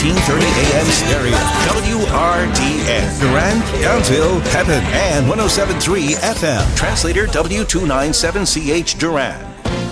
1430 AM stereo. WRDN. Durand, Brownsville, Pepin, and 107.3 FM. Translator W297CH Durand.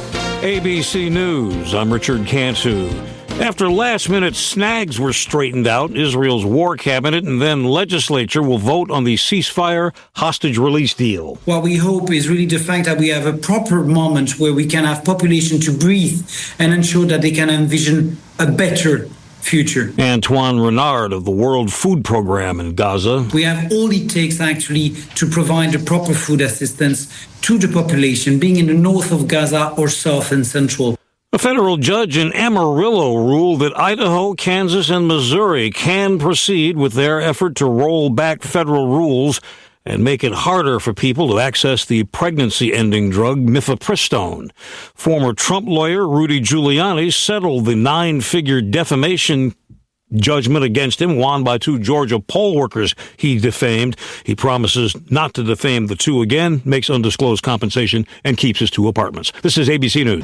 ABC News, I'm Richard Cantu. After last-minute snags were straightened out, Israel's war cabinet and then legislature will vote on the ceasefire hostage release deal. What we hope is really the fact that we have a proper moment where we can have population to breathe and ensure that they can envision a better future. Antoine Renard of the World Food Program in Gaza. We have all it takes actually to provide the proper food assistance to the population, being in the north of Gaza or south and central. A federal judge in Amarillo ruled that Idaho, Kansas, and Missouri can proceed with their effort to roll back federal rules and make it harder for people to access the pregnancy-ending drug mifepristone. Former Trump lawyer Rudy Giuliani settled the 9-figure defamation judgment against him, won by 2 Georgia poll workers he defamed. He promises not to defame the 2 again, makes undisclosed compensation, and keeps his 2 apartments. This is ABC News.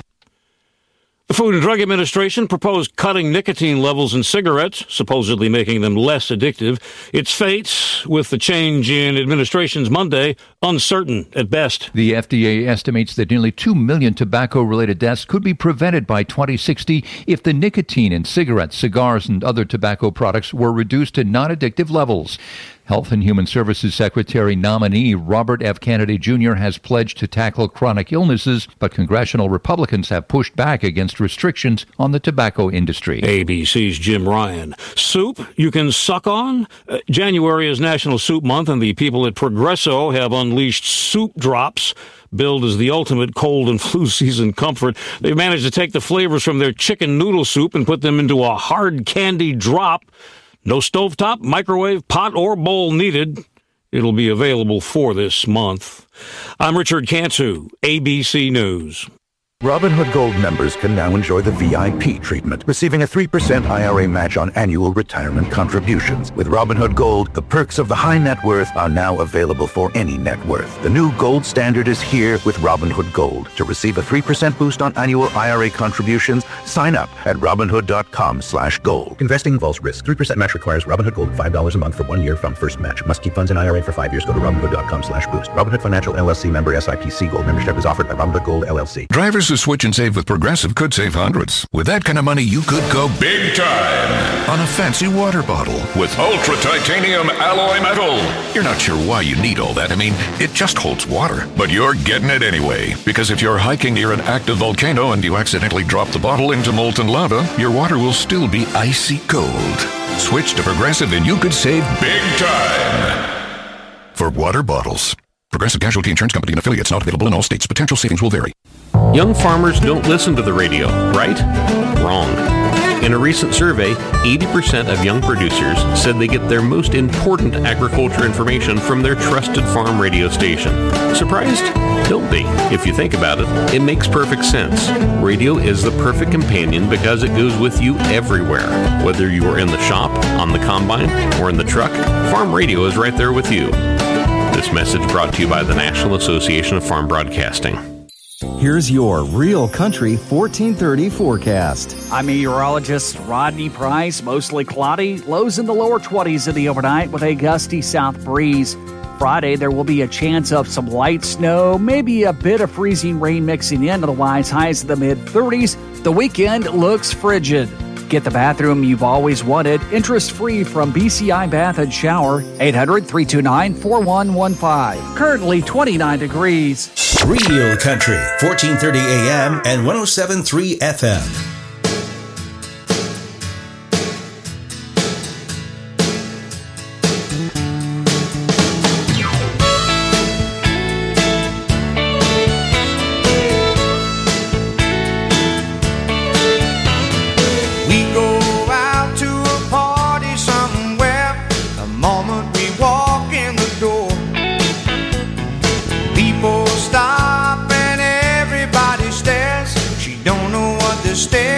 The Food and Drug Administration proposed cutting nicotine levels in cigarettes, supposedly making them less addictive. Its fate, with the change in administration's Monday, uncertain at best. The FDA estimates that nearly 2 million tobacco-related deaths could be prevented by 2060 if the nicotine in cigarettes, cigars, and other tobacco products were reduced to non-addictive levels. Health and Human Services Secretary nominee Robert F. Kennedy Jr. has pledged to tackle chronic illnesses, but congressional Republicans have pushed back against restrictions on the tobacco industry. ABC's Jim Ryan. Soup you can suck on? January is National Soup Month, and the people at Progresso have unleashed Soup Drops. Billed as the ultimate cold and flu season comfort, they've managed to take the flavors from their chicken noodle soup and put them into a hard candy drop. No stovetop, microwave, pot, or bowl needed. It'll be available for this month. I'm Richard Cantu, ABC News. Robinhood Gold members can now enjoy the VIP treatment, receiving a 3% IRA match on annual retirement contributions. With Robinhood Gold, the perks of the high net worth are now available for any net worth. The new gold standard is here with Robinhood Gold. To receive a 3% boost on annual IRA contributions, sign up at Robinhood.com/gold. Investing involves risk. 3% match requires Robinhood Gold $5 a month for 1 year from first match. Must keep funds in IRA for 5 years. Go to Robinhood.com/boost. Robinhood Financial LLC member SIPC. Gold membership is offered by Robinhood Gold LLC. Drivers who switch and save with Progressive could save hundreds. With that kind of money, you could go big time on a fancy water bottle with ultra titanium alloy metal. You're not sure why you need all that. I mean, it just holds water. But you're getting it anyway. Because if you're hiking near an active volcano and you accidentally drop the bottle into molten lava, your water will still be icy cold. Switch to Progressive and you could save big time. For water bottles. Progressive Casualty Insurance Company and affiliates, not available in all states. Potential savings will vary. Young farmers don't listen to the radio, right? Wrong. In a recent survey, 80% of young producers said they get their most important agriculture information from their trusted farm radio station. Surprised? Don't be. If you think about it, it makes perfect sense. Radio is the perfect companion because it goes with you everywhere. Whether you are in the shop, on the combine, or in the truck, farm radio is right there with you. This message brought to you by the National Association of Farm Broadcasting. Here's your Real Country 1430 forecast. I'm meteorologist Rodney Price. Mostly cloudy, lows in the lower 20s in the overnight with a gusty south breeze. Friday, there will be a chance of some light snow, maybe a bit of freezing rain mixing in, otherwise highs in the mid-30s. The weekend looks frigid. Get the bathroom you've always wanted, interest-free from BCI Bath and Shower, 800-329-4115. Currently 29 degrees. Real Country, 1430 AM and 107.3 FM. Stop and everybody stares. She don't know what they're staring.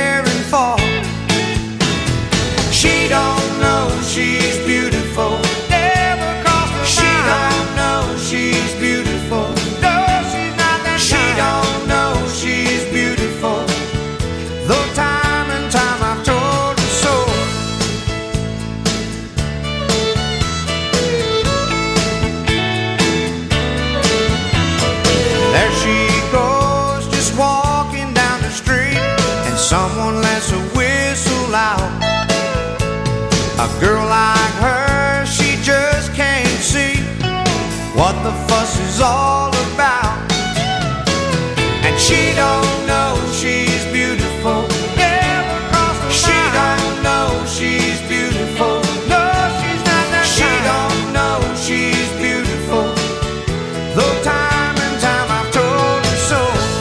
someone lets a whistle out. A girl like her, she just can't see what the fuss is all about. And she don't know she's beautiful. Never crossed her mind. She don't know she's beautiful. No, she's not that She don't know she's beautiful. Though time and time I've told her so.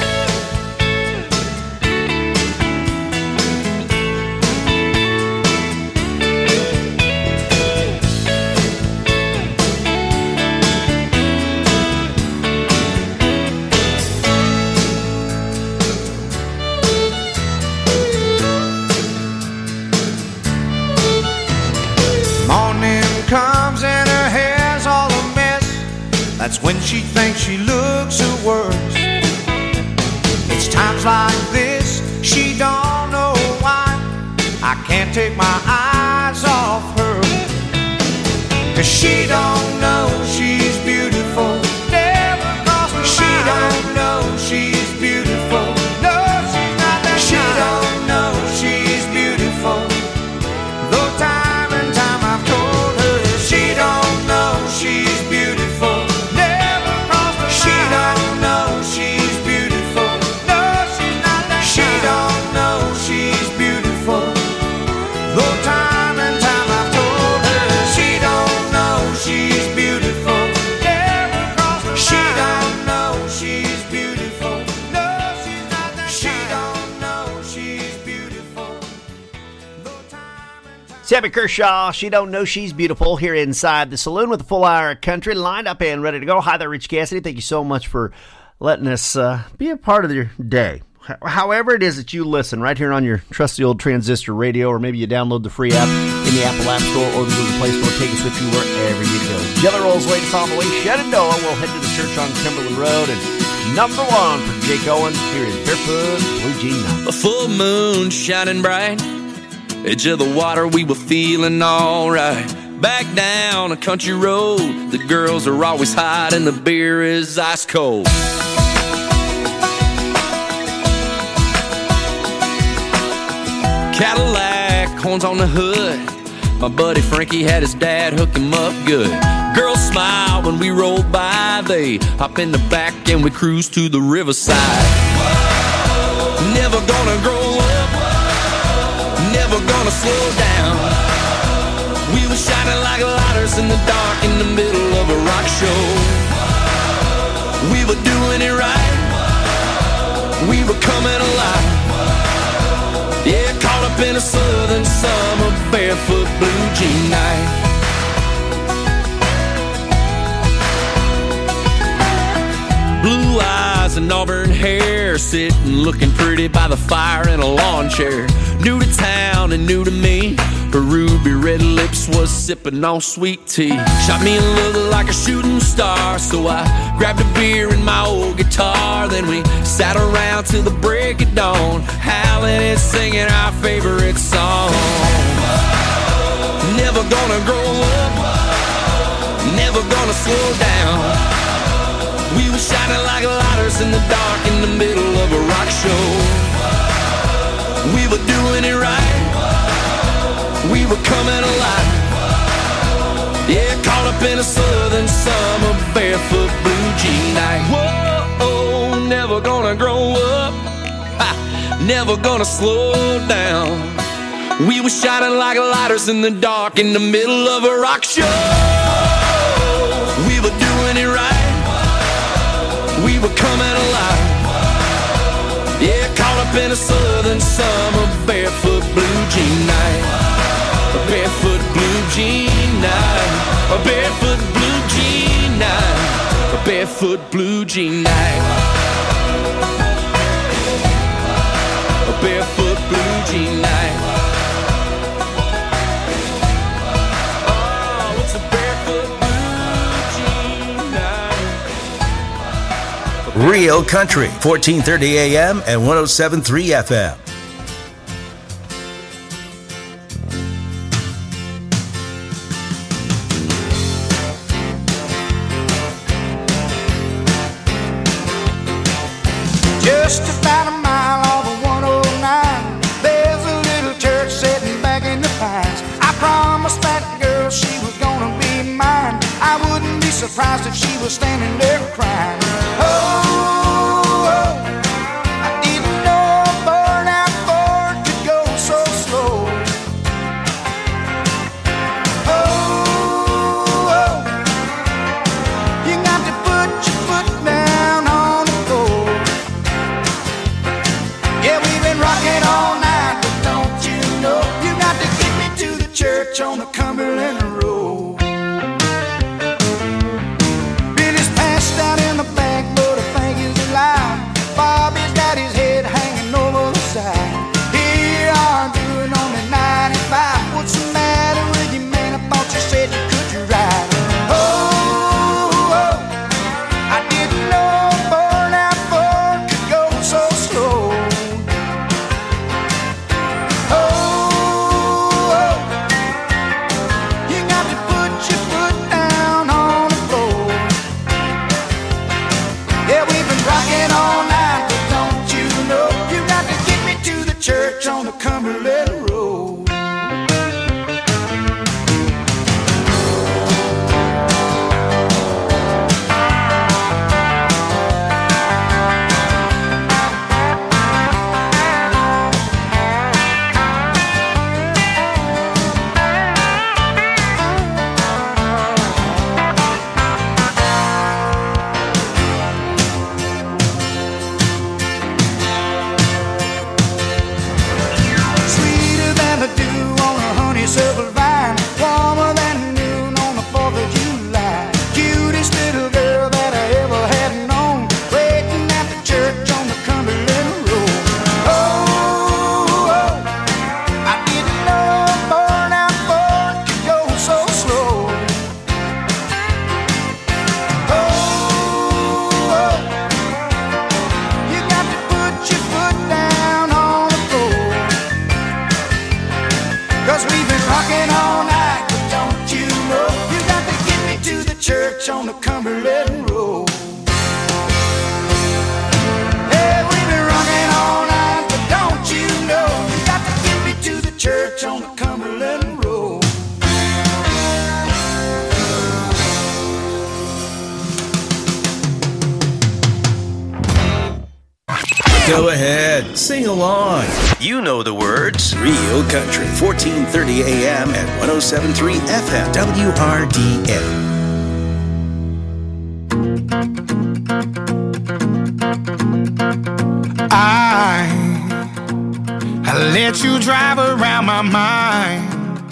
Comes and her hair's all a mess. That's when she thinks she looks her worst. It's times like this she don't know why I can't take my eyes off her. 'Cause she don't know she's beautiful. Never crossed her mind. She don't know she's beautiful. No, she's not that She don't know she's beautiful. Though time and time I've told her she don't know she's beautiful. Never crossed her mind. She don't know she's beautiful. No, she's not that She don't know she's beautiful. Though time and time I've told her she don't know she's beautiful. Never crossed her mind. She don't know she's beautiful. No, she's not that She don't know she's beautiful. Sammy Kershaw, She Don't Know She's Beautiful, here inside the saloon with a full hour of country lined up and ready to go. Hi there, Rich Cassidy. Thank you so much for letting us be a part of your day. However it is that you listen, right here on your trusty old transistor radio, or maybe you download the free app in the Apple App Store or the Google Play Store. Take us with you wherever you go. Jelly Roll's latest on the way. Shenandoah. We'll head to the church on Cumberland Road. And number one for Jake Owens here in Barefoot Blue Jean Night. A full moon shining bright, edge of the water, we were feeling alright. Back down a country road, the girls are always hot and the beer is ice cold. Cadillac, horns on the hood, my buddy Frankie had his dad hook him up good. Girls smile when we roll by, they hop in the back and we cruise to the riverside. Never gonna grow up, never gonna slow down. We were shining like lighters in the dark in the middle of a rock show. We were doing it right, we were coming alive. Yeah, caught up in a southern summer barefoot blue jean night. Blue eyes and auburn hair, sitting looking pretty by the fire in a lawn chair. New to town and new to me, her ruby red lips was sipping on sweet tea. Shot me a look like a shooting star, so I grabbed a beer and my old guitar. Then we sat around till the break of dawn, howling and singing our favorite song. Never gonna grow up, never gonna slow down. We were shining like lighters in the dark in the middle of a rock show. We were doing it right, we were coming alive. Yeah, caught up in a southern summer barefoot blue jean night. Whoa, never gonna grow up, never gonna slow down. We were shining like lighters in the dark in the middle of a rock show. We were doing it right, we were coming alive. Yeah, caught up in a southern summer barefoot blue jean night. A barefoot blue jean night. A barefoot blue jean night. A barefoot blue jean night. A barefoot blue jean night. Oh, it's a barefoot blue jean night. Real Country, 1430 AM and 107.3 FM. Just about a mile off of 109, surprised that she was standing there crying. Oh, I didn't know a burnout Ford could go so slow. Oh, you got to put your foot down on the floor. Yeah, we've been rocking all night, but don't you know you got to get me to the church on the Cumberland Road. Billy's passed out in the back, but I think he's alive. Bobby's got his head hanging over the side. Here you are doing only 95. What's the matter with you, man? I thought you said you could ride. Oh, I didn't know a burnout Ford could go so slow. Oh, you got to put your foot down on the floor. Yeah, we've been rocking all night, but don't you know you got to get me to the church on the Cumberland Road. Sweeter than the dew on a honeysuckle vine, warmer than noon on the 4th of July. Cutest little girl that I ever had known, waiting at the church on the Cumberland Road. Oh, I didn't know a burnout Ford could go so slow. Oh, you got to put your foot down on the floor. 'Cause we've been rocking all night, but don't you know you got to get me to the church on the Cumberland Road. Hey, we've been rocking all night, but don't you know you got to get me to the church on the Cumberland Road. Go ahead, sing along. You know the words. Real Country, 1430 AM and 107.3 FM, WRDA. I let you drive around my mind.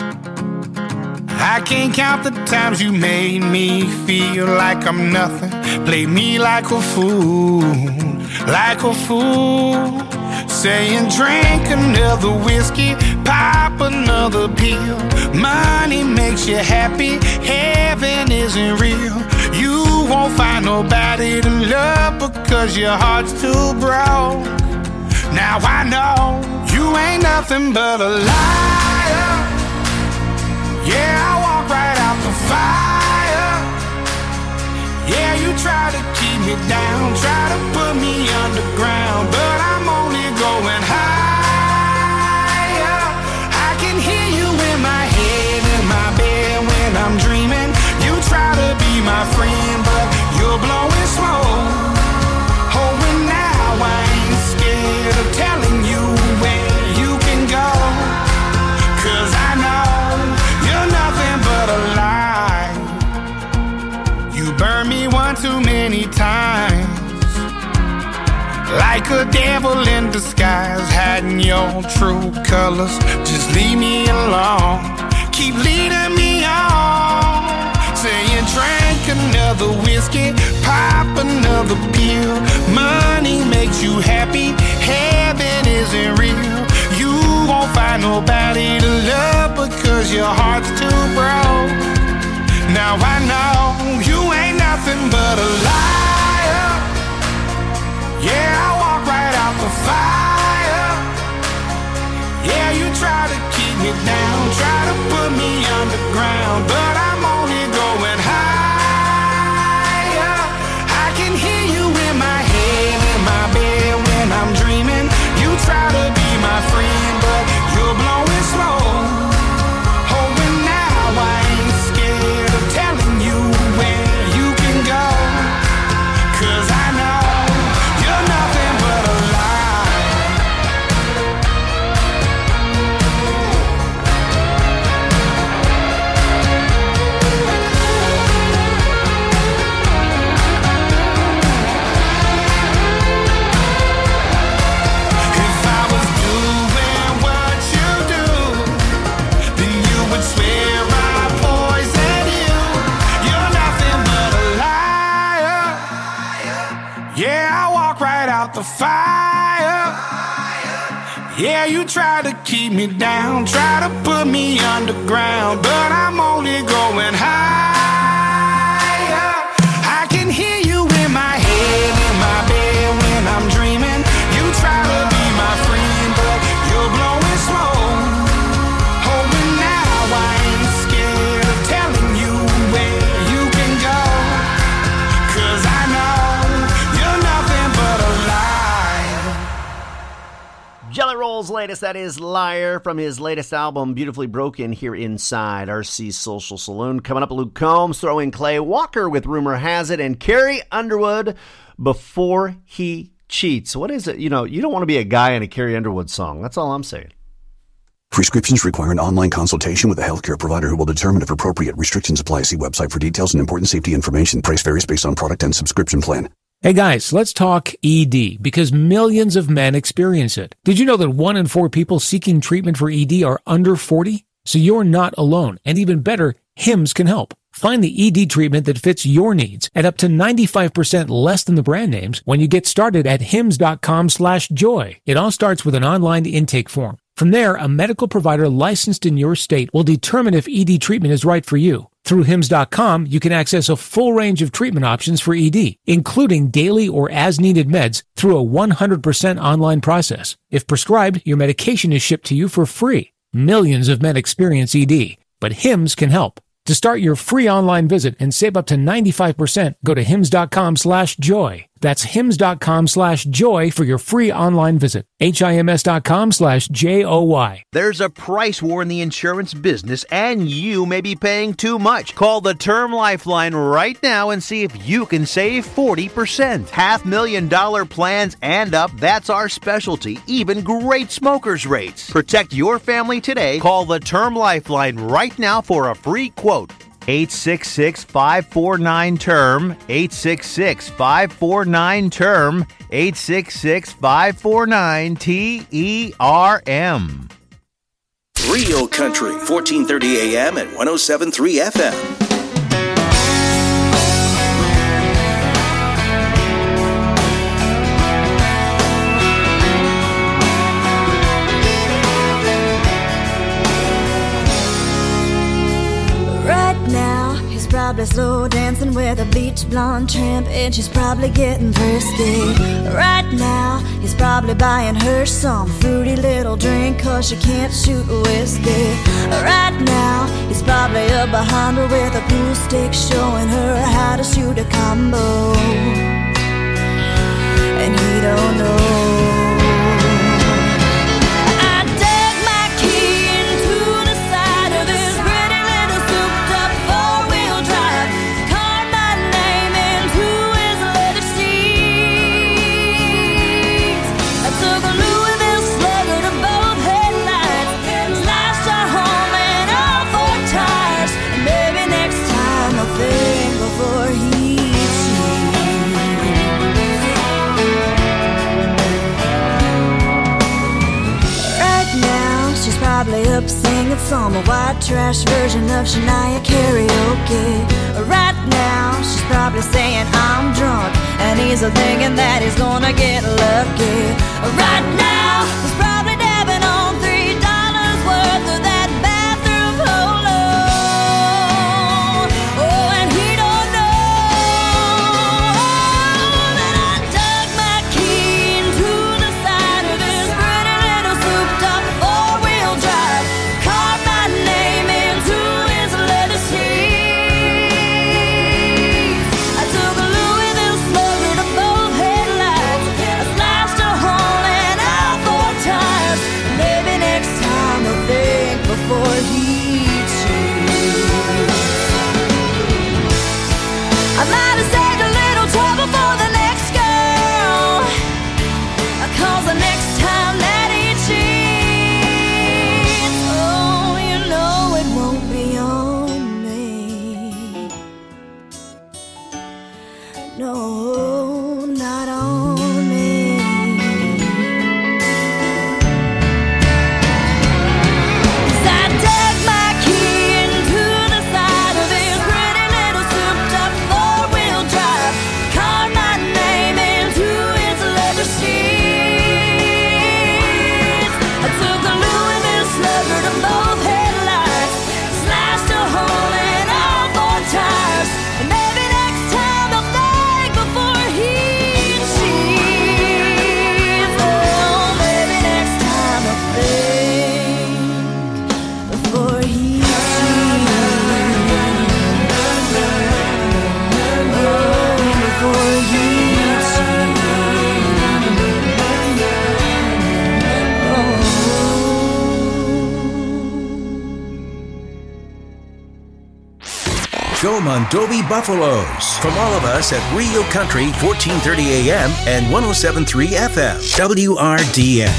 I can't count the times you made me feel like I'm nothing. Played me like a fool, like a fool. Saying drink another whiskey, pop another pill. Money makes you happy, heaven isn't real. You won't find nobody to love because your heart's too broke. Now I know you ain't nothing but a liar. Yeah, I walk right out the fire. Yeah, you try to keep me down, try to put me underground, but I'm only going higher. I can hear you in my head, in my bed when I'm dreaming. You try to be my friend, but you're blowing smoke. Oh, and now I ain't scared of telling you where you can go. 'Cause I know you're nothing but a lie. You burned me one too many times, like a devil in disguise, hiding your true colors. Just leave me alone, keep leading me on. Saying drink another whiskey, pop another pill. Money makes you happy, heaven isn't real. You won't find nobody to love because your heart's too broke. Now I know you ain't nothing but a liar. Yeah, I walk right out the fire. Yeah, you try to keep me down, try to put me underground, but I'm only going higher. I can hear you in my head, in my bed when I'm dreaming. You try to be my friend, but you're blowing smoke. Oh, and now I ain't scared of telling you where you Yeah, I walk right out the fire. Yeah, you try to keep me down, try to put me underground, but I'm only going higher. I can hear you in my head, in my bed when I'm dreaming. You try to be my friend, but you're blowing smoke. Oh, but now I ain't scared of telling you where you can go, 'cause I know you're nothing but a lie. Jelly Roll's latest, that is Liar, from his latest album, Beautifully Broken, here inside RC's Social Saloon. Coming up, Luke Combs, throw in Clay Walker with Rumor Has It, and Carrie Underwood, Before He Cheats. What is it? You know, you don't want to be a guy in a Carrie Underwood song. That's all I'm saying. Prescriptions require an online consultation with a healthcare provider who will determine if appropriate. Restrictions apply. See website for details and important safety information. Price varies based on product and subscription plan. Hey guys, let's talk ED, because millions of men experience it. Did you know that 1 in 4 people seeking treatment for ED are under 40? So you're not alone. And even better, Hims can help. Find the ED treatment that fits your needs at up to 95% less than the brand names when you get started at hims.com/joy. It all starts with an online intake form. From there, a medical provider licensed in your state will determine if ED treatment is right for you. Through hims.com, you can access a full range of treatment options for ED, including daily or as-needed meds through a 100% online process. If prescribed, your medication is shipped to you for free. Millions of men experience ED, but Hims can help. To start your free online visit and save up to 95%, go to hims.com/joy. That's hims.com/joy for your free online visit. HIMS.com/JOY. There's a price war in the insurance business, and you may be paying too much. Call the Term Lifeline right now and see if you can save 40%. $500,000 plans and up, that's our specialty. Even great smokers' rates. Protect your family today. Call the Term Lifeline right now for a free quote. 866-549-TERM, 866-549-TERM, 866-549-TERM. Real Country, 1430 AM and 107.3 FM. Probably slow dancing with a beach blonde tramp, and she's probably getting thirsty. Right now, he's probably buying her some fruity little drink, 'cause she can't shoot whiskey. Right now, he's probably up behind her with a pool stick, showing her how to shoot a combo. And he don't know. Up singing some white trash version of Shania karaoke. Right now, she's probably saying I'm drunk, and he's thinking that he's gonna get lucky. Right now, he's probably dabbing on $3 worth of that bathroom polo. Oh, and he don't know that I dug my key into the side of his pretty little souped-up four-wheel drive. Before he cheats, I might have saved a little trouble for the next girl, 'cause the next time that he cheats, oh, you know it won't be on me. No, not on me. Into Mondovi Buffaloes. From all of us at Real Country 1430 AM and 107.3 FM. WRDN.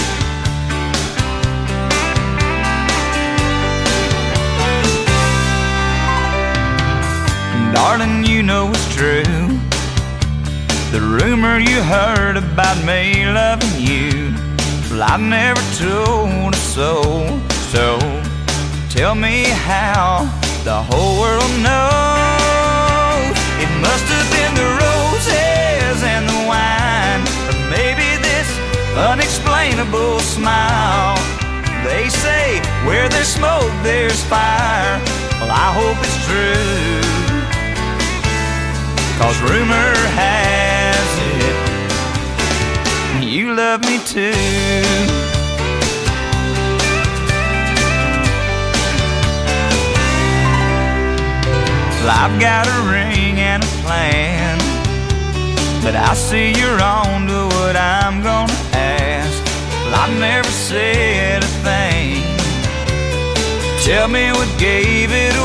Darling, you know it's true. The rumor you heard about me loving you, well, I never told a soul. So tell me how the whole world knows. It must have been the roses and the wine, or maybe this unexplainable smile. They say where there's smoke, there's fire. Well, I hope it's true, 'cause rumor has it you love me too. Well, I've got a ring and a plan, but I see you're on to what I'm gonna ask. Well, I've never said a thing. Tell me what gave it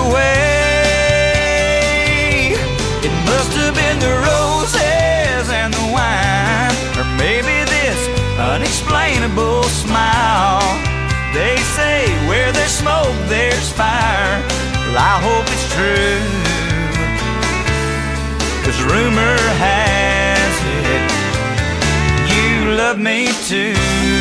away. It must have been the roses and the wine, or maybe this unexplainable smile. They say where there's smoke, there's fire. Well, I hope it's true, 'cause rumor has it you love me too.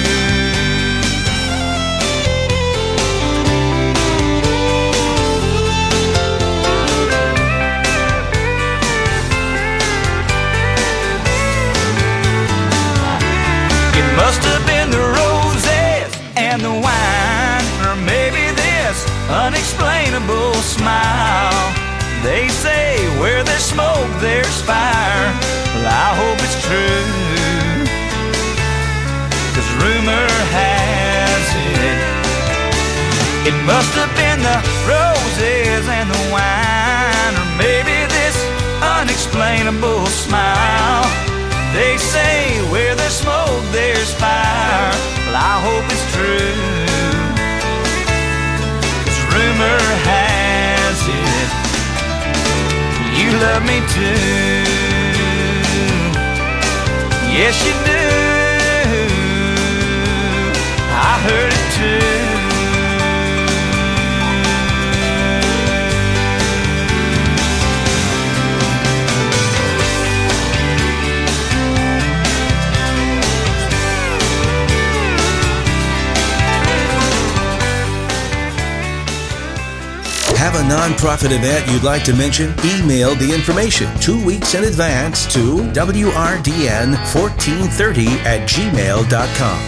It must have been the roses and the wine, or maybe this unexplainable smile. They say where there's smoke, there's fire. Well, I hope it's true, 'cause rumor has it it must have been the roses and the wine, or maybe this unexplainable smile. They say where there's smoke, there's fire. Well, I hope it's true, 'cause rumor has it you love me too. Yes, you do. I heard it too. Have a nonprofit event you'd like to mention? Email the information 2 weeks in advance to wrdn1430@gmail.com.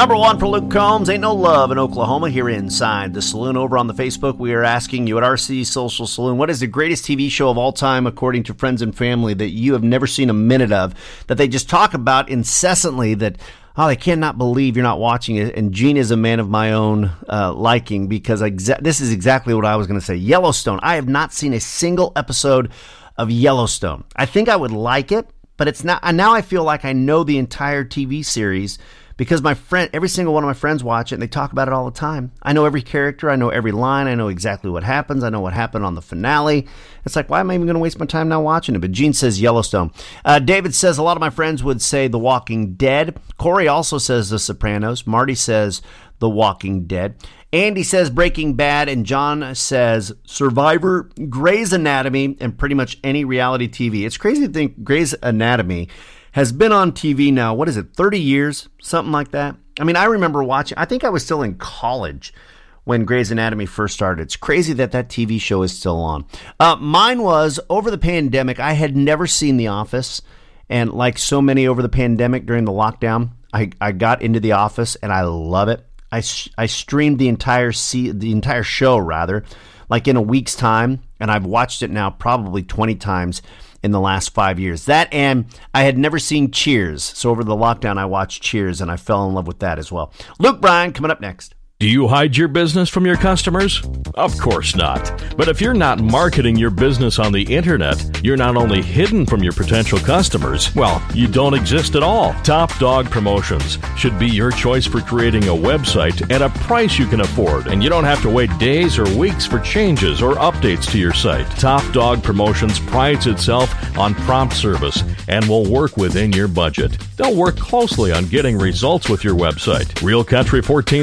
Number one for Luke Combs, Ain't No Love in Oklahoma, here inside the saloon. Over on the Facebook, we are asking you at RC Social Saloon, what is the greatest TV show of all time according to friends and family that you have never seen a minute of, that they just talk about incessantly, that, oh, I cannot believe you're not watching it. And Gene is a man of my own liking, because this is exactly what I was going to say. Yellowstone. I have not seen a single episode of Yellowstone. I think I would like it, but it's not. Now I feel like I know the entire TV series, because every single one of my friends watch it, and they talk about it all the time. I know every character. I know every line. I know exactly what happens. I know what happened on the finale. It's like, why am I even going to waste my time now watching it? But Gene says Yellowstone. David says a lot of my friends would say The Walking Dead. Corey also says The Sopranos. Marty says The Walking Dead. Andy says Breaking Bad. And John says Survivor, Grey's Anatomy, and pretty much any reality TV. It's crazy to think Grey's Anatomy has been on TV now, 30 years? Something like that. I mean, I remember watching, I think I was still in college when Grey's Anatomy first started. It's crazy that TV show is still on. Mine was, over the pandemic, I had never seen The Office. And like so many over the pandemic during the lockdown, I got into The Office, and I love it. I streamed the entire show, like in a week's time. And I've watched it now probably 20 times in the last 5 years. That, and I had never seen Cheers. So over the lockdown, I watched Cheers, and I fell in love with that as well. Luke Bryan coming up next. Do you hide your business from your customers? Of course not. But if you're not marketing your business on the internet, you're not only hidden from your potential customers, well, you don't exist at all. Top Dog Promotions should be your choice for creating a website at a price you can afford, and you don't have to wait days or weeks for changes or updates to your site. Top Dog Promotions prides itself on prompt service and will work within your budget. They'll work closely on getting results with your website. Real Country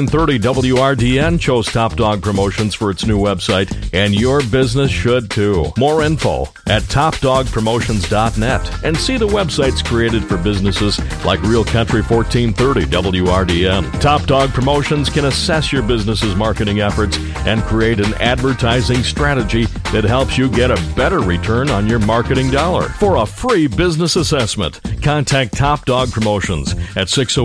1430 WRDN chose Top Dog Promotions for its new website, and your business should too. More info at topdogpromotions.net, and see the websites created for businesses like Real Country 1430 WRDN. Top Dog Promotions can assess your business's marketing efforts and create an advertising strategy that helps you get a better return on your marketing dollar. For a free business assessment, contact Top Dog Promotions at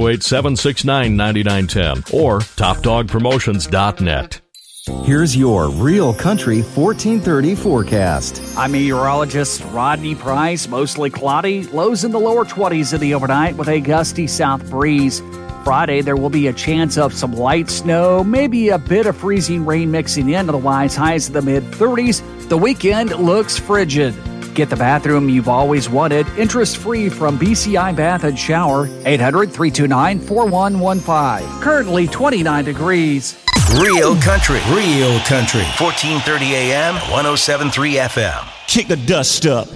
608-769-9910 or topdogpromotions.net. Here's your Real Country 1430 forecast. I'm meteorologist Rodney Price. Mostly cloudy, lows in the lower 20s in the overnight with a gusty south breeze. Friday, there will be a chance of some light snow, maybe a bit of freezing rain mixing in, otherwise highs in the mid-30s. The weekend looks frigid. Get the bathroom you've always wanted, interest-free from BCI Bath and Shower, 800-329-4115. Currently 29 degrees. Real Country. 1430 AM, 107.3 FM. Kick the dust up.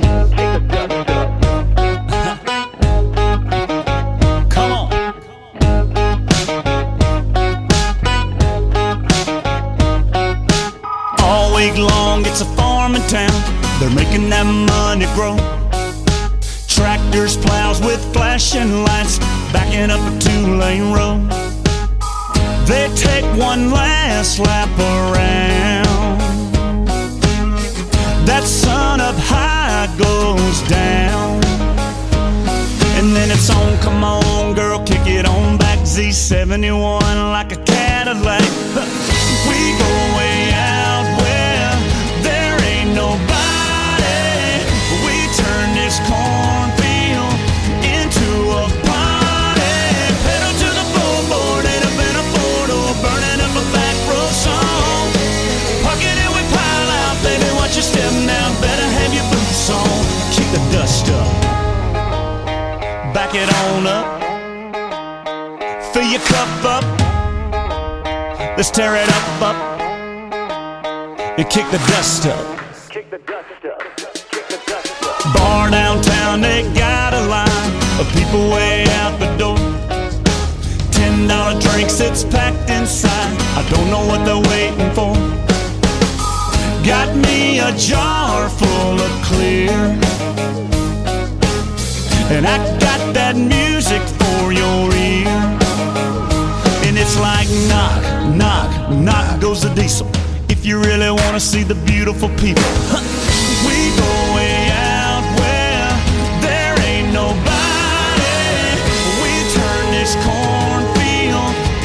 Come on. All week long, it's a farming town. They're making that money grow. Tractors, plows with flashing lights, backing up a 2-lane road. They take one last lap around. That sun up high goes down. And then it's on, come on girl, kick it on back. Z71 like a Cadillac. We go way out where there ain't nobody. We turn this cornfield into a party. Pedal to the floorboard and up in a four-door, burning up a back row song. Park it and we pile out, baby, watch your step now, better have your boots on. Kick the dust up, back it on up, fill your cup up, let's tear it up, and kick the dust up. Bar downtown, they got a line of people way out the door. $10 drinks, it's packed inside. I don't know what they're waiting for. Got me a jar full of clear, and I got that music for your ear. And it's like knock, knock, knock goes the diesel. If you really want to see the beautiful people, we go way out where there ain't nobody. We turn this cornfield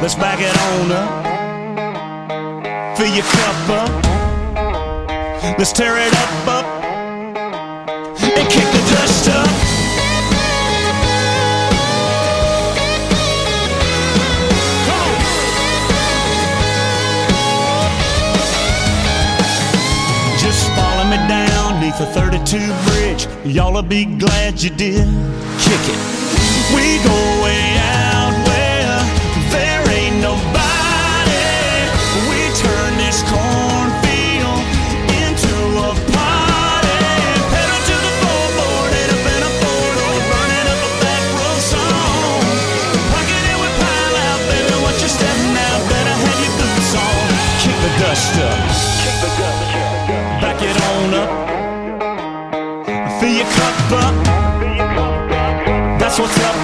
Let's back it on up. Fill your cup up. Let's tear it up, and kick the dust up. Just follow me down neath the 32 bridge. Y'all'll be glad you did. Kick it. We go way out where there ain't nobody. We turn this cornfield into a party. Pedal to the floorboard, head up in a four-door, burning up a back road song. Pocket it with pile out, baby, watch your step now. Better have your boots on. Kick the dust up. Back it on up. Fill your cup up. That's what's up.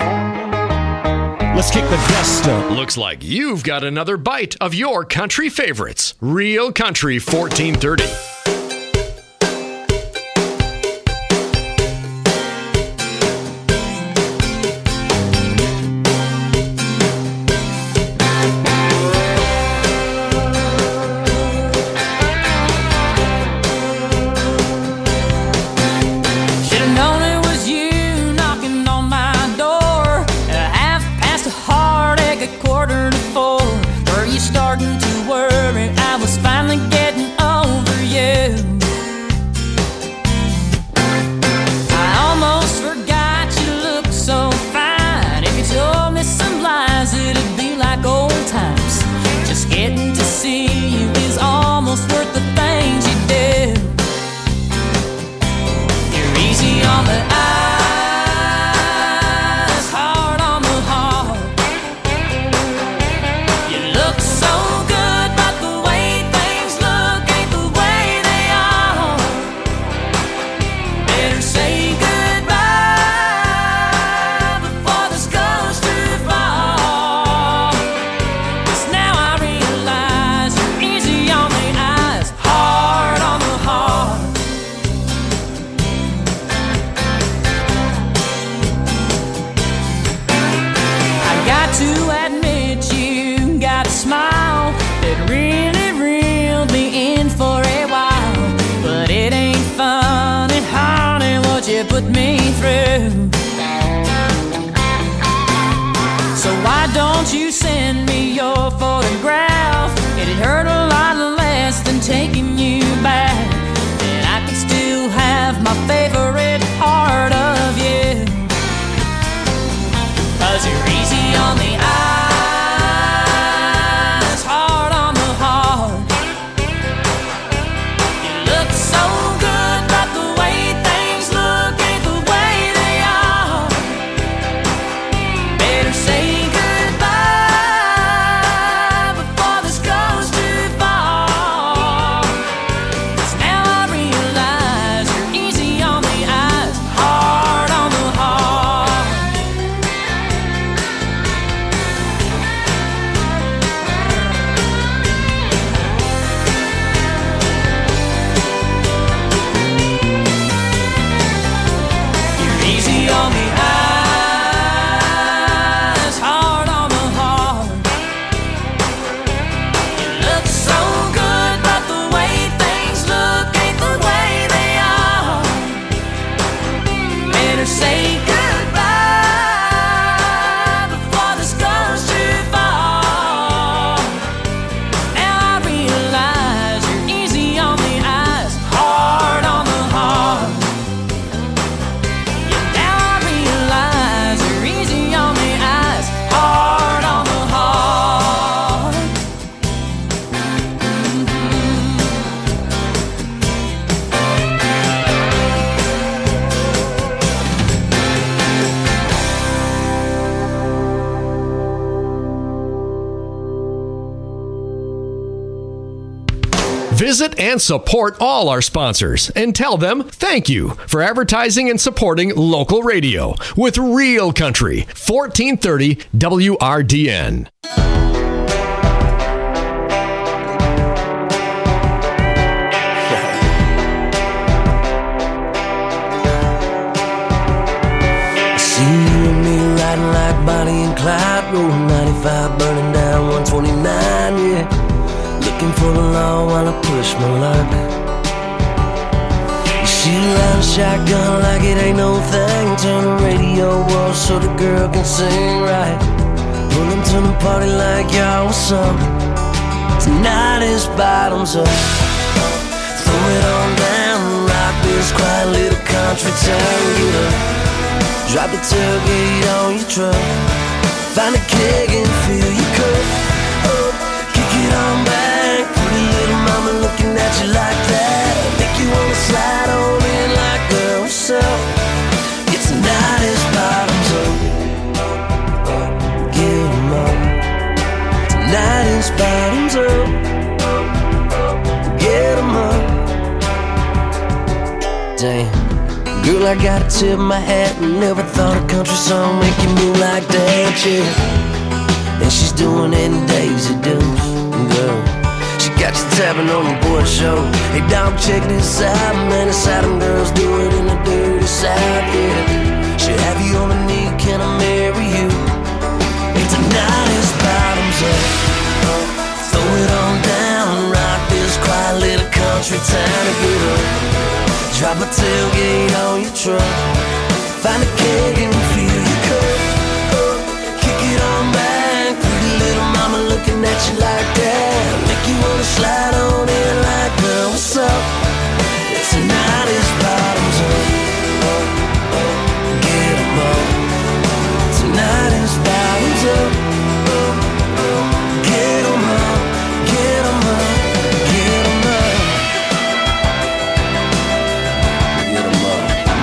Let's kick the dust up. Looks like you've got another bite of your country favorites. Real Country 1430. Visit and support all our sponsors and tell them thank you for advertising and supporting local radio with Real Country 1430 WRDN. See you and me riding like Bonnie and Clyde, rolling 95, burning down looking for the law while I push my luck. You shoot around a shotgun like it ain't no thing. Turn the radio off so the girl can sing right. Pull them to the party like y'all was up. Tonight is bottoms up. Throw it on down, rock this quiet little country town. Get up, drop the tailgate on your truck. Find a keg and fill your cup up. Kick it on back, pretty little mama looking at you like that. Make you wanna slide on in like girl, what's up? Yeah, tonight is bottoms up. Get 'em up. Tonight is bottoms up. Get 'em up. Damn, girl, I gotta tip my hat. Never thought a country song make you move like that, yeah. And she's doing it in Daisy Dukes, girl. She got you tapping on the board show. Hey, dog, check this out, man. It's how them girls do it in the dirty South, yeah. She'll have you on the knee, can I marry you? And tonight is bottoms up. Throw it on down, rock this quiet little country town to get up. Drop a tailgate on your truck. Find a keg and fill your cup up. Kick it on back, pretty little mama looking at you like that. Make you wanna slide on in like, girl, what's up? Tonight is bottoms up. Get 'em up. Tonight is bottoms up. Get 'em up, get 'em up, get 'em up. Get 'em up.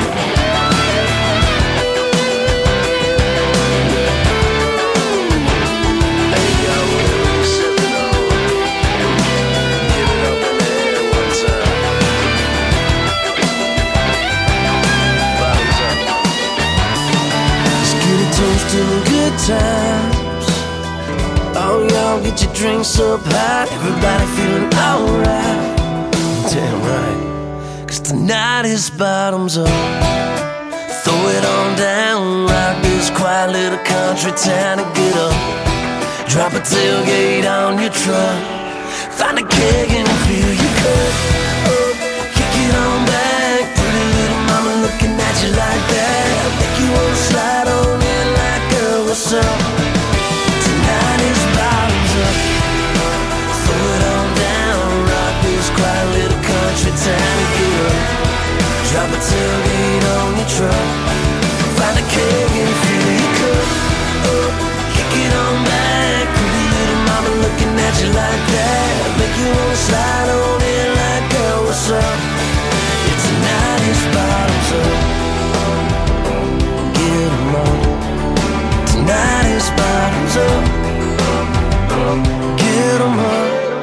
Hey, yo, sip it on. Give it up in the air one time. Bottoms up. Let's get it toast to the good times. Oh, y'all get your drinks up high. Everybody feeling alright. Damn right. 'Cause tonight is bottoms up. Throw it on down, rock this quiet little country town to get up. Drop a tailgate on your truck. Find a keg and fill your cup up. Kick it on back, pretty little mama looking at you like that. Make you wanna slide on in like, girl, what's up? Tonight is bottoms up. Throw it on down, rock this quiet little country town to get up. Drop a tailgate on your truck. Find a keg and fill your cup up. Kick it on back, pretty little mama looking at you like that. Make you wanna slide on in like, girl, what's up? Yeah, tonight is bottoms up. Get 'em up. Tonight is bottoms up. Get 'em up.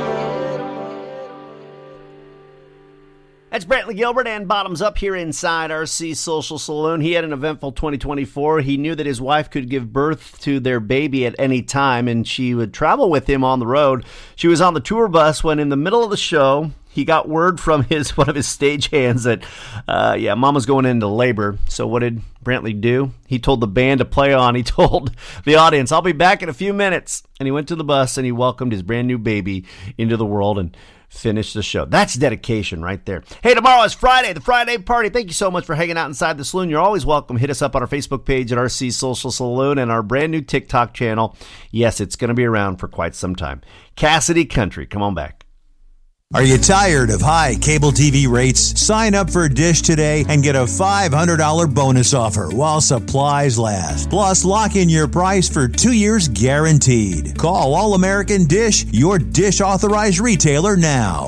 That's Brantley Gilbert and Bottoms Up here inside RC Social Saloon. He had an eventful 2024. He knew that his wife could give birth to their baby at any time, and she would travel with him on the road. She was on the tour bus when in the middle of the show, he got word from one of his stagehands that, Mama's going into labor. So what did Brantley do? He told the band to play on. He told the audience, I'll be back in a few minutes. And he went to the bus and he welcomed his brand new baby into the world and finished the show. That's dedication right there. Hey, tomorrow is Friday, the Friday party. Thank you so much for hanging out inside the saloon. You're always welcome. Hit us up on our Facebook page at RC Social Saloon and our brand new TikTok channel. Yes, it's going to be around for quite some time. Cassidy Country, come on back. Are you tired of high cable TV rates? Sign up for Dish today and get a $500 bonus offer while supplies last. Plus, lock in your price for 2 years guaranteed. Call All American Dish, your Dish authorized retailer now.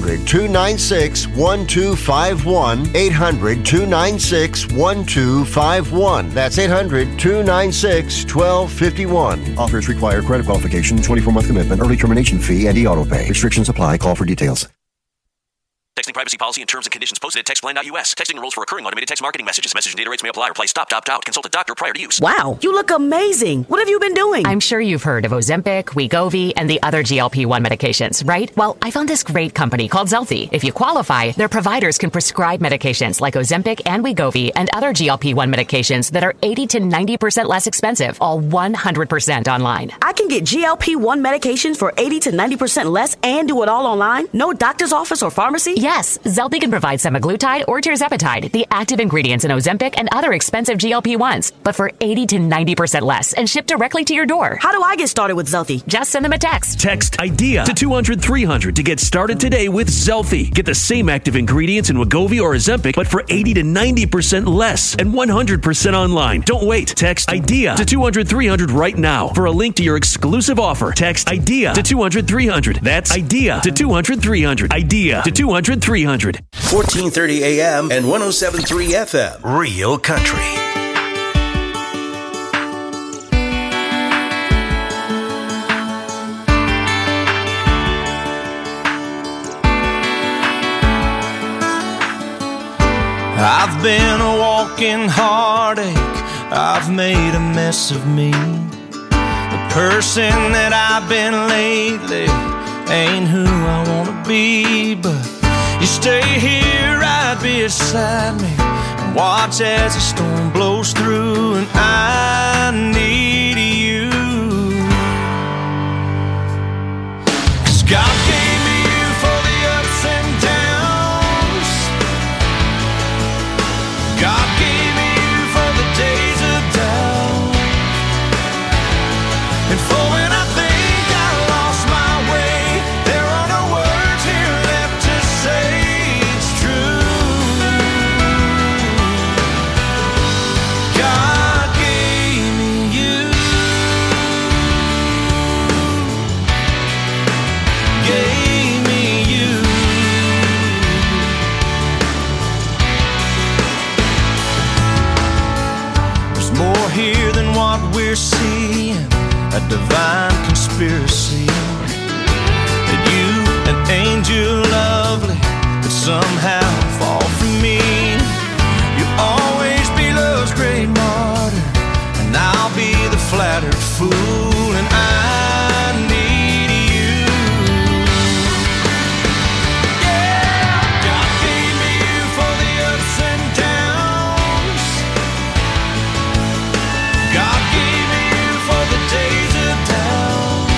800-296-1251. 800-296-1251. That's 800-296-1251. Offers require credit qualification, 24-month commitment, early termination fee, and e-auto pay. Restrictions apply. Call for details. Texting privacy policy and terms and conditions posted at textplan.us. Texting enrolls for recurring automated text marketing messages. Message and data rates may apply. Reply stop, opt out. Consult a doctor prior to use. Wow, you look amazing. What have you been doing? I'm sure you've heard of Ozempic, Wegovy, and the other GLP-1 medications, right? Well, I found this great company called Zelfie. If you qualify, their providers can prescribe medications like Ozempic and Wegovy and other GLP-1 medications that are 80 to 90% less expensive, all 100% online. I can get GLP-1 medications for 80 to 90% less and do it all online? No doctor's office or pharmacy? Yes, Zelfie can provide semaglutide or tirzepatide, the active ingredients in Ozempic and other expensive GLP-1s, but for 80 to 90% less and shipped directly to your door. How do I get started with Zelfie? Just send them a text. Text IDEA to 200-300 to get started today with Zelfie. Get the same active ingredients in Wegovy or Ozempic, but for 80 to 90% less and 100% online. Don't wait. Text IDEA to 200-300 right now for a link to your exclusive offer. Text IDEA to 200-300. That's IDEA to 200-300. IDEA to 200-300. 1430 AM and 107.3 FM. Real Country. I've been a walking heartache. I've made a mess of me. The person that I've been lately ain't who I wanna be, but you stay here right beside me and watch as the storm blows through, and I need you. 'Cause God gave me you for the ups and downs. God gave me you for the days of doubt, and for when I think I lost my way, there are no words here left to say it's true. God gave me you. Gave me you. There's more here than what we're seeing, a divine conspiracy. That you, an angel lovely, could somehow fall from me. You'll always be love's great martyr, and I'll be the flattered fool, and I need you. Yeah, God gave me you for the ups and downs. God gave me you for the days of doubt,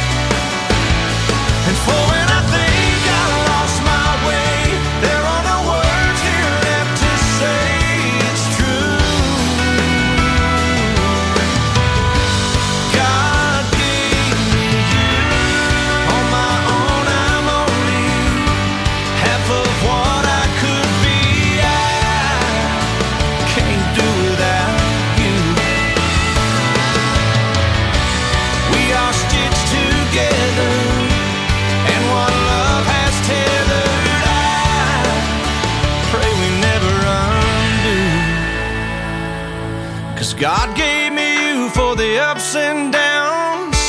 and for when I think I lost my way, there are no words here left to say it's true. God gave me you. On my own I'm only half of what I could be. I can't do without you. We are stitched together, and what love has tethered, I pray we never undo. 'Cause God gave me you for the ups and downs.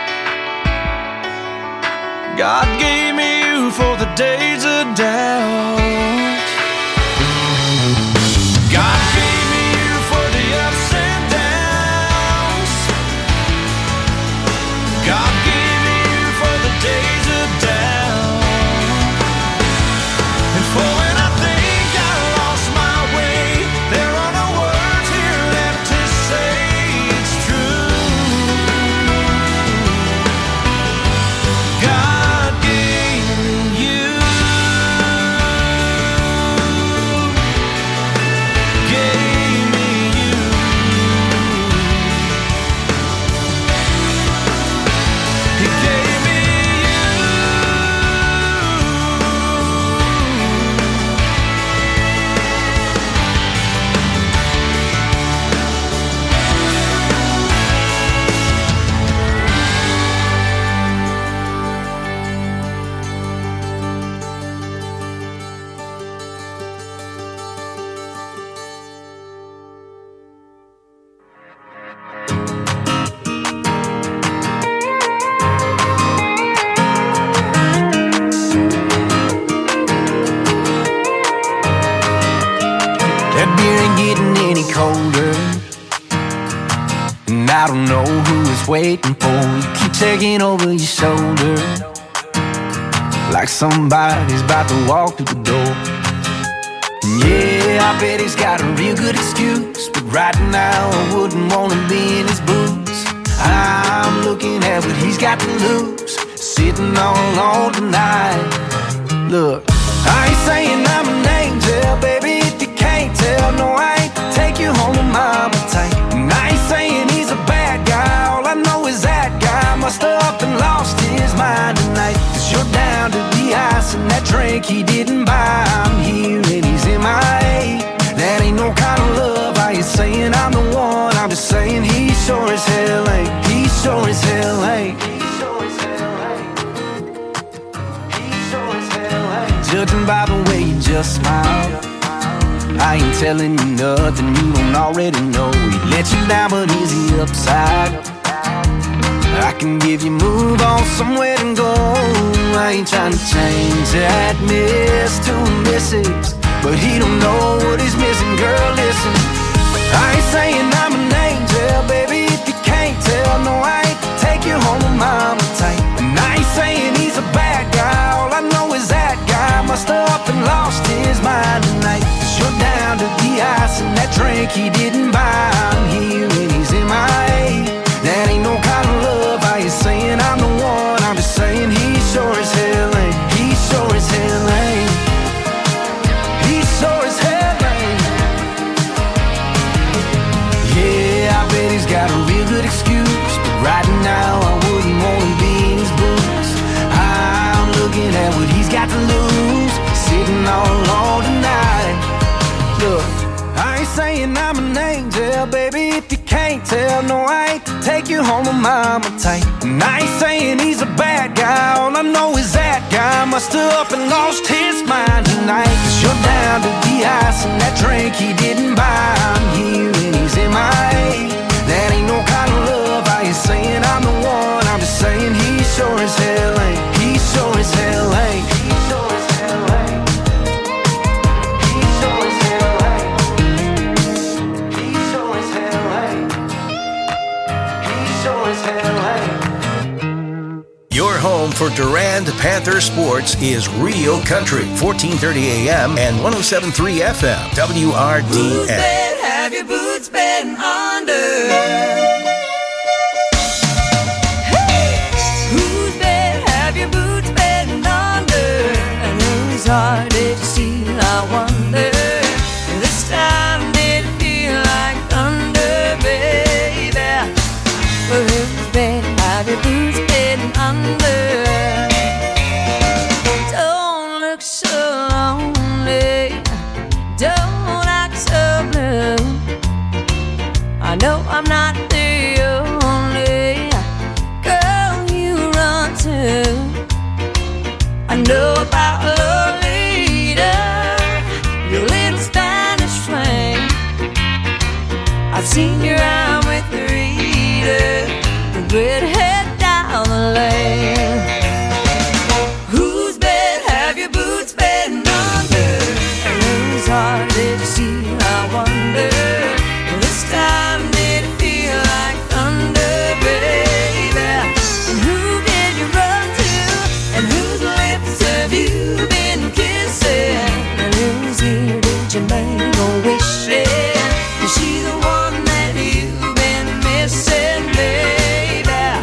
God gave me you for the days of doubt. God gave me you for the ups and downs. God gave me you for the days of doubt, and for when I think I lost my way, there are no words here left to say it's true. God gave me you. don't know who is waiting for you. Keep taking over your shoulder like somebody's about to walk through the door. And yeah, I bet he's got a real good excuse, but right now I wouldn't want to be in his boots. I'm looking at what he's got to lose, sitting all alone tonight. Look, I ain't saying I'm an angel, baby, if you can't tell. No, I ain't to take you home to mama tight. And I ain't saying he's a bad guy, all I know is that guy must have up and lost his mind tonight. 'Cause you're down to the ice and that drink he didn't buy. I'm here and he's MIA. That ain't no kind of love. I ain't saying I'm the one, I'm just saying he sure as hell ain't. He sure as hell ain't. Judging by the way you just smiled, I ain't telling you nothing you don't already know. He let you down, but is he upside? I can give you move on somewhere to go. I ain't trying to change that miss to a misses, but he don't know what he's missing. Girl, listen, I ain't saying I'm an angel, baby, if you can't tell. No, I ain't to take you home with mama tight. And I ain't saying he's a bad guy, all I know is that guy must have up and lost his mind tonight. 'Cause you're down to the ice and that drink he didn't buy. I'm here and he's MIA. That ain't no kind of love. I ain't saying I'm the one, I'm just saying he sure as hell ain't. He sure as hell ain't. He sure as hell ain't. Yeah, I bet he's got a real good excuse, but right now I wouldn't want to be in his boots. I'm looking at what he's got to lose, sitting all alone tonight. Look, I ain't saying I'm an angel, baby, if you can't tell. No, I ain't to take you home with mama tight. And I ain't saying he's a bad guy, all I know is that guy must have up and lost his mind tonight. 'Cause you're down to the ice and that drink he didn't buy. I'm here and he's MIA. That ain't no kind of love. I ain't saying I'm the one, I'm just saying he sure as hell ain't. He sure as hell ain't. He sure as hell ain't. He sure as hell ain't. He sure as hell ain't. He sure as hell ain't. Your home for Durand Panther sports is Real Country, 1430 AM and 107.3 FM, WRDA. Have your boots been under? Whose bed have your boots been under? And whose heart did you steal, I wonder? This time did it feel like thunder, baby? Whose bed have your boots been under? Don't look so lonely, don't act so blue. I know I'm not the only girl you run to. I know about Lolita, your little Spanish flame. I've seen you around with Rita, the redhead down the lane. Whose bed have your boots been under? And whose heart did you steal, I wonder? This time did it feel like thunder, baby? And who did you run to? And whose lips have you been kissing? And whose ear did you make a wish in? Is she the one that you've been missing, baby?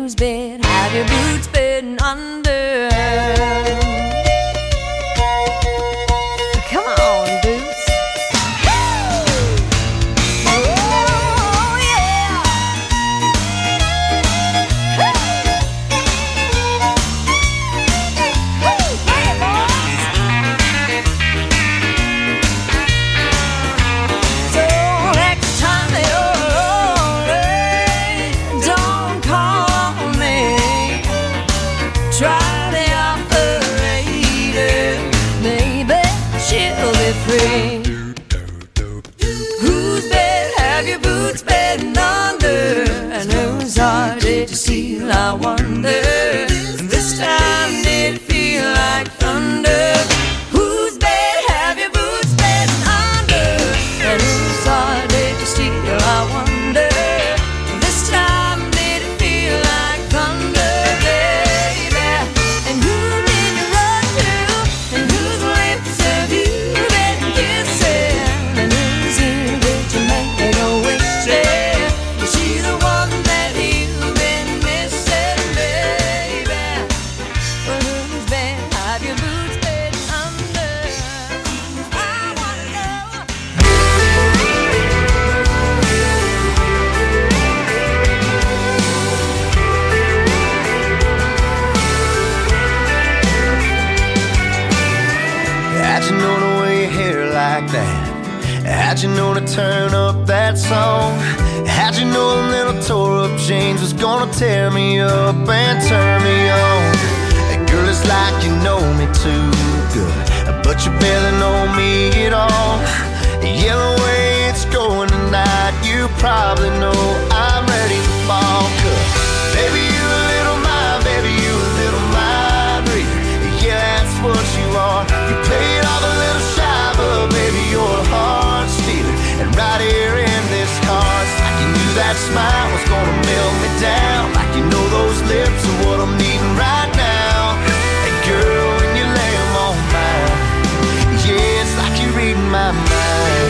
whose bed have your boots been under? Come on, boots. Whose bed have your boots been under? And whose heart did you steal, I wonder? And this time did it feel like thunder? Whose bed have your boots been under? And whose heart did you steal, I wonder? This time did it feel like thunder, baby? And who did you run to? And whose lips have you been kissing? And whose ear did you make a wish in? Is she the one that you've been missing, baby? But whose bed have your boots been under? I wanna know. How'd you know to wear your hair like that? How'd you know to turn up that song? How'd you know a little tore up jeans was gonna tear me up and turn me on? Girl, it's like you know me too good, but you barely know me at all. Yeah, the way it's going tonight, you probably know I'm ready to fall. 'Cause baby, you a little mind, baby, you a little mind reader. Yeah, that's what you are. You play it off a little shy, but baby, you're a heart stealer. And right here in this car, it's like you knew that smile was gonna melt me down. Like you know those lips are what I'm needing right now. And girl, when you lay them on mine, yeah, it's like you're reading my mind.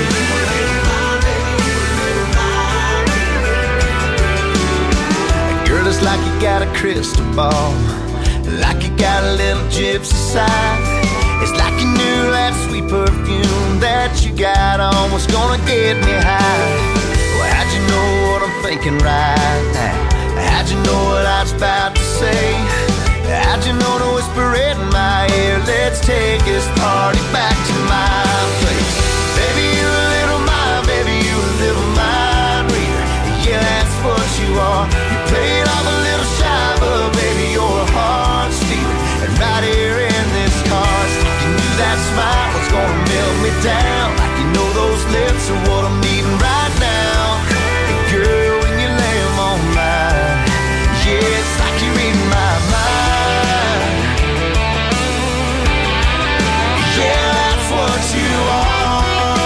Girl, it's like you got a crystal ball, like you got a little gypsy side. It's like you knew that sweet perfume that you got on was gonna get me high. Well, how'd you know what I'm thinking right now? How'd you know what I was about to say? How'd you know to whisper it in my ear? Let's take this party back to my place. Baby, you a little mind, baby, you a little mind reader. Yeah, that's what you are. You play it off a little shy, but baby, you're a heart stealer. And right here in this car, it's like you knew that smile was gonna melt me down. Like you know those lips are what I'm needing right now. And girl, when you lay them on mine, yeah, it's like you're reading my mind. Yeah, that's what you are.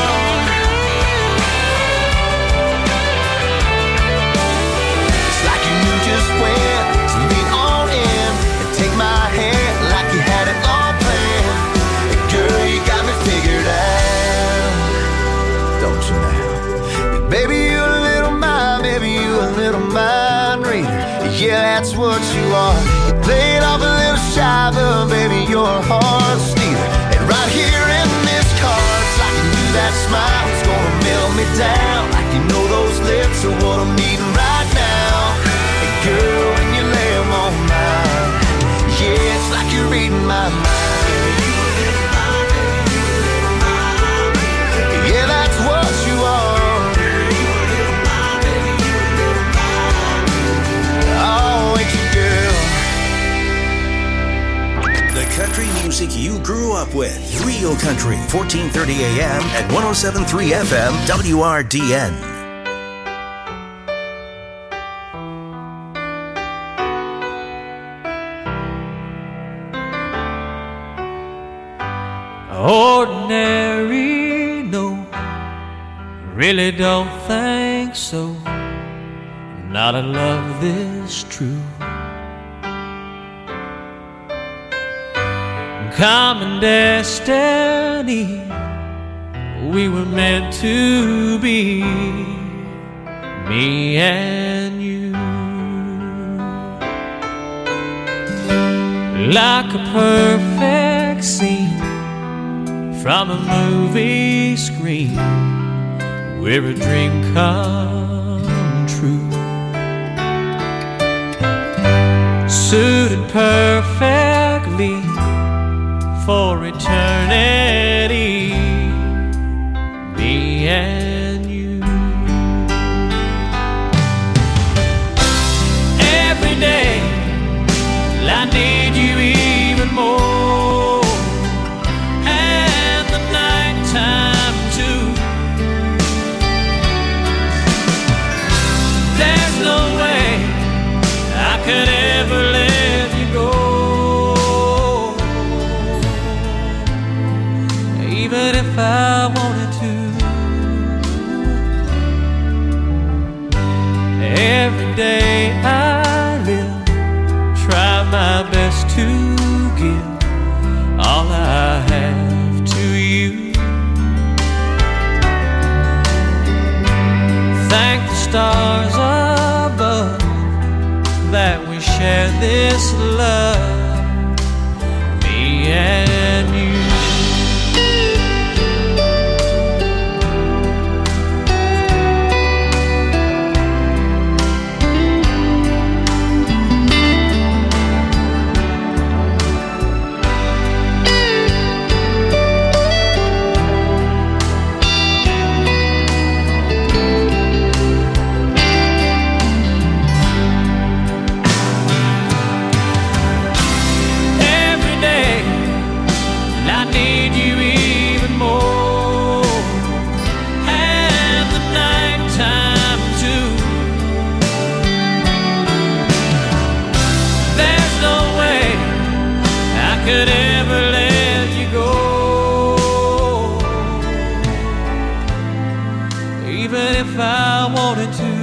It's like you knew just when to lean on in and take my hand like you had it all planned. And girl, you got me figured out, don't you now? Baby, you a little mind, baby, you a little mind reader. Yeah, that's what you are. You play it off a little shy, but baby, you're a heart stealer. And right here in this car, it's like you knew that smile was gonna melt me down. Like you know those lips are what I'm needing right now. And girl, when you lay them on mine, yeah, it's like you're reading my mind. Yeah, that's what you are. Oh, ain't you, girl? The country music you grew up with. Real Country, 1430 AM and 107.3 FM, WRDN. Ordinary, no, really don't think so. Not a love this true. Common destiny, we were meant to be, me and you. like a perfect scene from a movie screen where a dream come true. Suited perfectly for eternity, me and you. Every day I need you even more, and the nighttime too. There's no way I could ever let you go, even if I wanted to. Every day I live, try my best to give all I have to you. Thank the stars above that we share this love, me and you. Could ever let you go, even if I wanted to.